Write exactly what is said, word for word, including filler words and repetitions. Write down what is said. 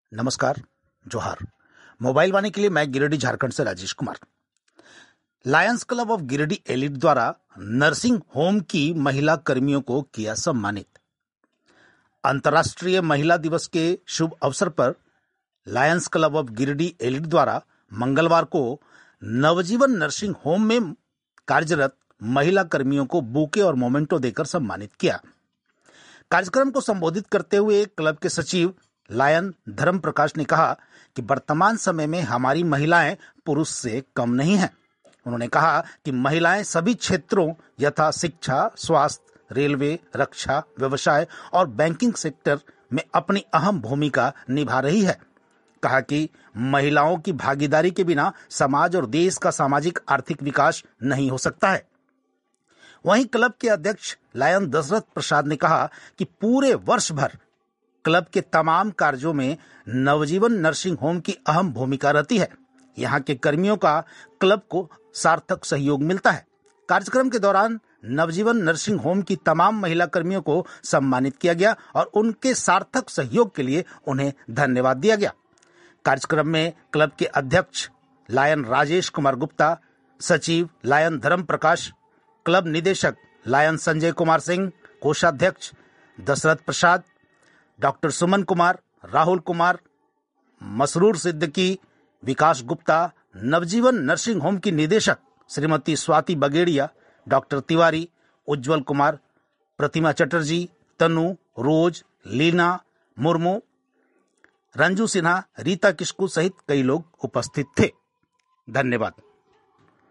नमस्कार, जोहार। मोबाइल वाणी के लिए मैं गिरिडीह झारखंड से Rajesh Kumar. Lions Club of Giridih Elite द्वारा नर्सिंग होम की महिला कर्मियों को किया सम्मानित। अंतर्राष्ट्रीय महिला दिवस के शुभ अवसर पर Lions Club of Giridih Elite द्वारा मंगलवार को नवजीवन नर्सिंग होम में कार्यरत महिला कर्मियों को बुके और मोमेंटो देकर सम्मानित किया। कार्यक्रम को संबोधित करते हुए क्लब के सचिव लायन धर्म प्रकाश ने कहा कि वर्तमान समय में हमारी महिलाएं पुरुष से कम नहीं हैं। उन्होंने कहा कि महिलाएं सभी क्षेत्रों यथा शिक्षा, स्वास्थ्य, रेलवे, रक्षा, व्यवसाय और बैंकिंग सेक्टर में अपनी अहम भूमिका निभा रही है। कहा कि महिलाओं की भागीदारी के बिना समाज और देश का सामाजिक आर्थिक विकास नहीं हो सकता है। वहीं क्लब के अध्यक्ष लायन दशरथ प्रसाद ने कहा कि पूरे वर्ष भर क्लब के तमाम कार्यों में नवजीवन नर्सिंग होम की अहम भूमिका रहती है। यहाँ के कर्मियों का क्लब को सार्थक सहयोग मिलता है। कार्यक्रम के दौरान नवजीवन नर्सिंग होम की तमाम महिला कर्मियों को सम्मानित किया गया और उनके सार्थक सहयोग के लिए उन्हें धन्यवाद दिया गया। कार्यक्रम में क्लब के अध्यक्ष लायन राजेश कुमार गुप्ता, सचिव लायन धर्म प्रकाश, क्लब निदेशक लायन संजय कुमार सिंह, कोषाध्यक्ष Dashrath Prasad, doctor Suman Kumar, Rahul Kumar, Masroor Siddiqui, Vikas Gupta, Navjivan nursing home की निदेशक श्रीमती स्वाति बगेड़िया, डॉक्टर तिवारी, उज्जवल कुमार, प्रतिमा चटर्जी, तनु, रोज, लीना मुर्मू, रंजू सिन्हा, रीता किस्कू सहित कई लोग उपस्थित थे। धन्यवाद।